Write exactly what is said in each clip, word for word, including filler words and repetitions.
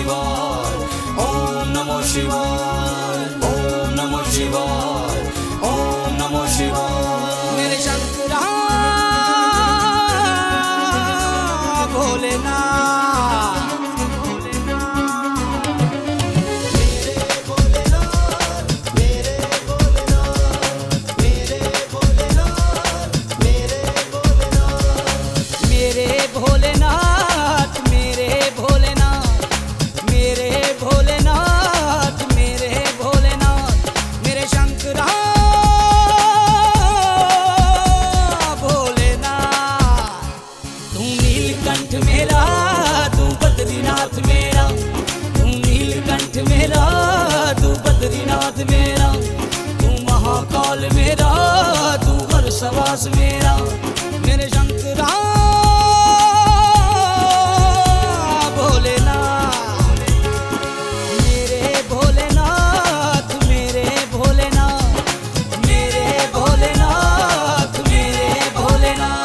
शिवाय, ओम नमो शिवाय, ओम नमो शिवाय, ओम नमो शिवाय। मेरे शंकरा भोलेनाथ, मेरा तू बद्रीनाथ मेरा, तू महाकाल मेरा, तू हर्षवास मेरा। मेरे शंकरा भोलेनाथ, मेरे भोलेनाथ, मेरे भोलेनाथ, मेरे भोलेनाथ, मेरे भोलेनाथ।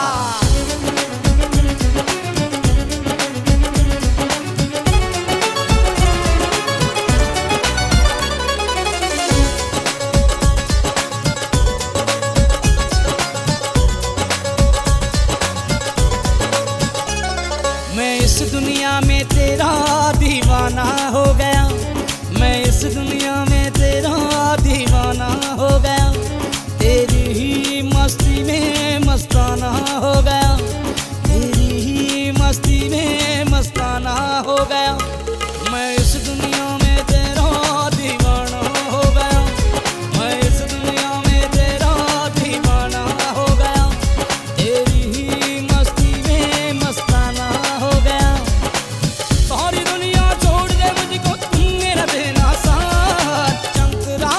मैं इस दुनिया में तेरा दीवाना हो गया, मैं इस दुनिया में तेरा दीवाना हो गया, तेरी ही मस्ती में मस्ताना हो गया, तेरी ही मस्ती में मस्ताना हो गया। मैं इस दुनिया में तेरा दीवाना हो गया, मैं इस दुनिया में तेरा दीवाना हो गया, तेरी ही मस्ती में मस्ताना हो गया। सारी दुनिया छोड़ दे मुझको, तुम मेरा देना साथ। शंकरा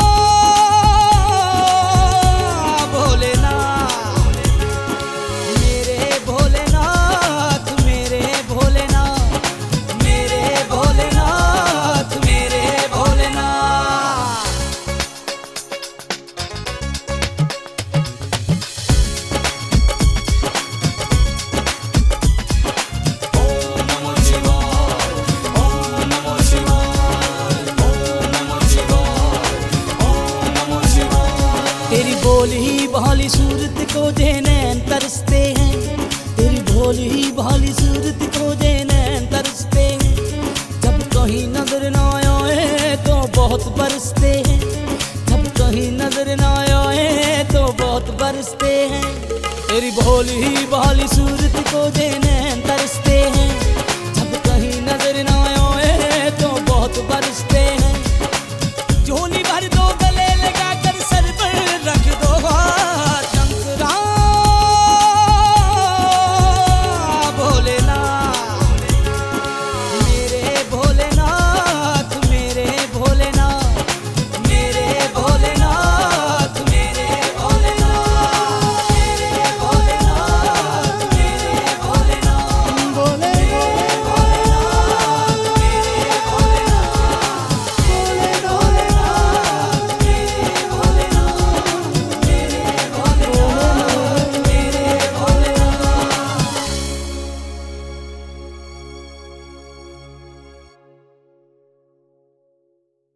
भोलेनाथ, मेरे भोलेनाथ, मेरे भोलेनाथ, मेरे भोलेनाथ, मेरे भोलेनाथ। ओम नमो शिवाय, ओम नमो शिवाय, ओम नमो शिवाय, ओम नमो शिवाय। तेरी भोली भाली सूरत को जे नैन तरसते हैं, तेरी भोली भाली सूरत को जे नैन तरसते हैं। जब कहीं नजर ना आए तो बहुत बरसते हैं, जब कहीं नजर ना आए तो बहुत बरसते हैं। तेरी भोली भाली सूरत को जे नैन तरसते हैं,